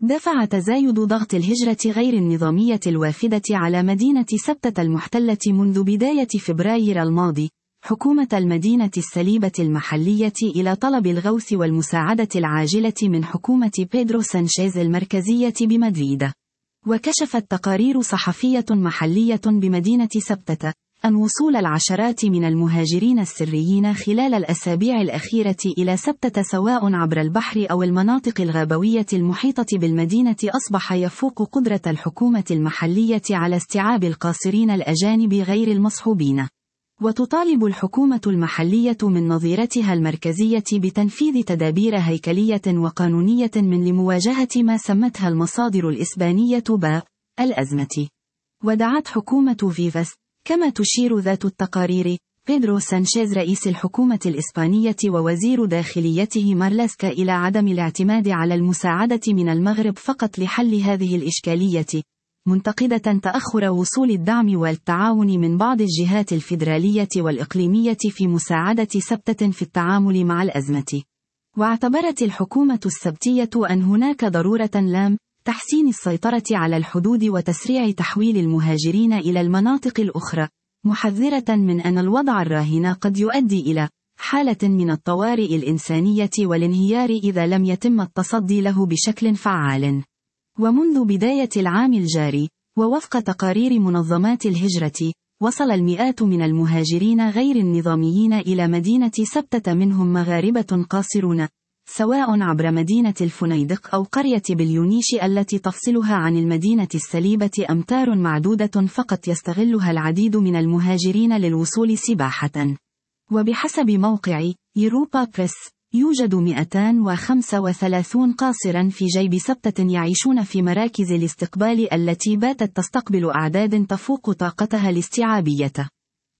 دفع تزايد ضغط الهجرة غير النظامية الوافدة على مدينة سبتة المحتلة منذ بداية فبراير الماضي، حكومة المدينة السليبة المحلية إلى طلب الغوث والمساعدة العاجلة من حكومة بيدرو سانشيز المركزية بمدريد. وكشفت تقارير صحفية محلية بمدينة سبتة أن وصول العشرات من المهاجرين السريين خلال الأسابيع الأخيرة إلى سبتة سواء عبر البحر أو المناطق الغابوية المحيطة بالمدينة أصبح يفوق قدرة الحكومة المحلية على استيعاب القاصرين الأجانب غير المصحوبين. وتطالب الحكومة المحلية من نظيرتها المركزية بتنفيذ تدابير هيكلية وقانونية لمواجهة ما سمتها المصادر الإسبانية الأزمة. ودعت حكومة فيفاس، كما تشير ذات التقارير، بيدرو سانشيز رئيس الحكومة الإسبانية ووزير داخليته مارلاسكا إلى عدم الاعتماد على المساعدة من المغرب فقط لحل هذه الإشكالية، منتقدة تأخر وصول الدعم والتعاون من بعض الجهات الفيدرالية والإقليمية في مساعدة سبتة في التعامل مع الأزمة. واعتبرت الحكومة السبتية أن هناك ضرورة لام تحسين السيطرة على الحدود وتسريع تحويل المهاجرين إلى المناطق الأخرى، محذرة من أن الوضع الراهن قد يؤدي إلى حالة من الطوارئ الإنسانية والانهيار إذا لم يتم التصدي له بشكل فعال. ومنذ بداية العام الجاري، ووفق تقارير منظمات الهجرة، وصل المئات من المهاجرين غير النظاميين إلى مدينة سبتة منهم مغاربة قاصرون، سواء عبر مدينة الفنيدق أو قرية بليونيش التي تفصلها عن المدينة السليبة أمتار معدودة فقط يستغلها العديد من المهاجرين للوصول سباحة. وبحسب موقع يوروبا بريس، يوجد 235 قاصرا في جيب سبتة يعيشون في مراكز الاستقبال التي باتت تستقبل أعداد تفوق طاقتها الاستيعابية.